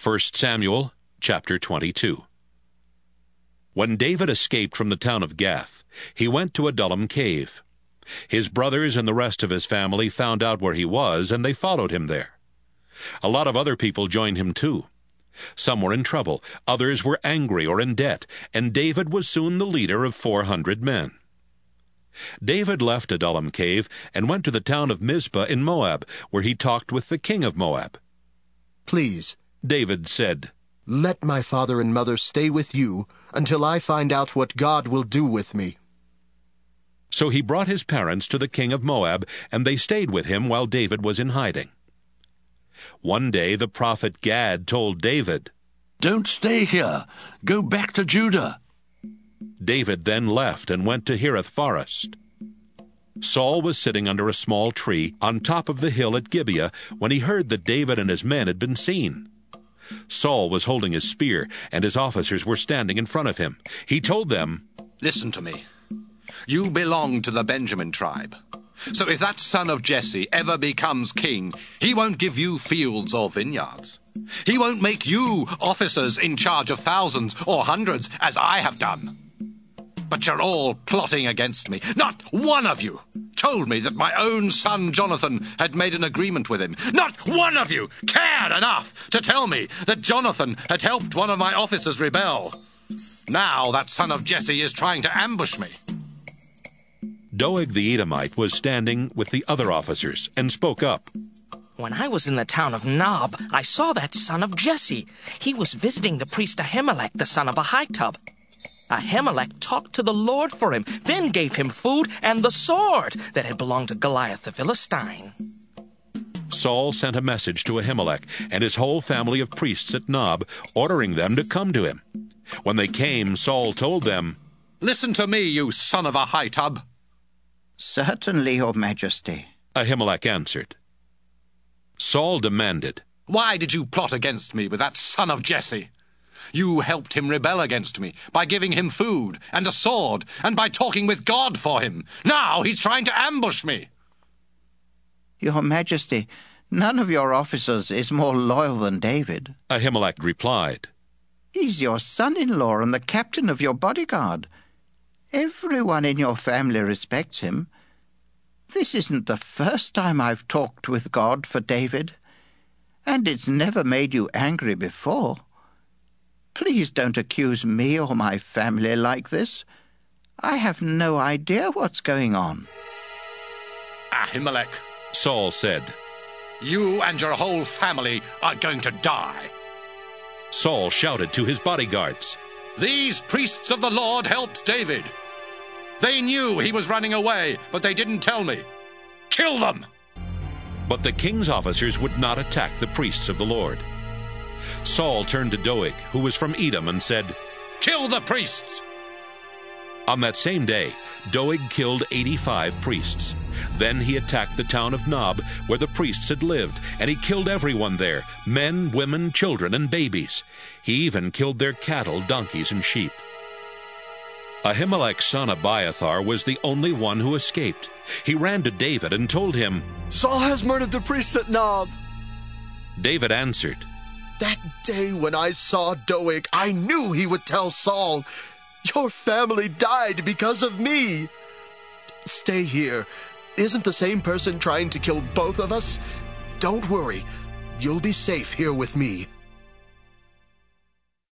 1 Samuel chapter 22. When David escaped from the town of Gath, he went to Adullam cave. His brothers and the rest of his family found out where he was, and they followed him there. A lot of other people joined him too. Some were in trouble, others were angry or in debt, and David was soon the leader of 400 men. David left Adullam cave and went to the town of Mizpah in Moab, where he talked with the king of Moab. "Please," David said, "let my father and mother stay with you until I find out what God will do with me." So he brought his parents to the king of Moab, and they stayed with him while David was in hiding. One day the prophet Gad told David, "Don't stay here. Go back to Judah." David then left and went to Hereth Forest. Saul was sitting under a small tree on top of the hill at Gibeah when he heard that David and his men had been seen. Saul was holding his spear, and his officers were standing in front of him. He told them, "Listen to me. You belong to the Benjamin tribe. So if that son of Jesse ever becomes king, he won't give you fields or vineyards. He won't make you officers in charge of thousands or hundreds, as I have done. But you're all plotting against me. Not one of you told me that my own son Jonathan had made an agreement with him. Not one of you cared enough to tell me that Jonathan had helped one of my officers rebel. Now that son of Jesse is trying to ambush me." Doeg the Edomite was standing with the other officers and spoke up. "When I was in the town of Nob, I saw that son of Jesse. He was visiting the priest Ahimelech, the son of Ahitub. Ahimelech talked to the Lord for him, then gave him food and the sword that had belonged to Goliath the Philistine." Saul sent a message to Ahimelech and his whole family of priests at Nob, ordering them to come to him. When they came, Saul told them, "Listen to me, you son of Ahitub." "Certainly, Your Majesty." Ahimelech answered. Saul demanded, "Why did you plot against me with that son of Jesse? You helped him rebel against me by giving him food and a sword and by talking with God for him. Now he's trying to ambush me." "Your Majesty, none of your officers is more loyal than David." Ahimelech replied. "He's your son-in-law and the captain of your bodyguard. Everyone in your family respects him. This isn't the first time I've talked with God for David, and it's never made you angry before. Please don't accuse me or my family like this. I have no idea what's going on." "Ahimelech," Saul said, "you and your whole family are going to die." Saul shouted to his bodyguards, "These priests of the Lord helped David. They knew he was running away, but they didn't tell me. Kill them!" But the king's officers would not attack the priests of the Lord. Saul turned to Doeg, who was from Edom, and said, "Kill the priests!" On that same day, Doeg killed 85 priests. Then he attacked the town of Nob, where the priests had lived, and he killed everyone there, men, women, children, and babies. He even killed their cattle, donkeys, and sheep. Ahimelech's son Abiathar was the only one who escaped. He ran to David and told him, "Saul has murdered the priests at Nob." David answered, "That day when I saw Doeg, I knew he would tell Saul, 'Your family died because of me.' Stay here. Isn't the same person trying to kill both of us? Don't worry. You'll be safe here with me."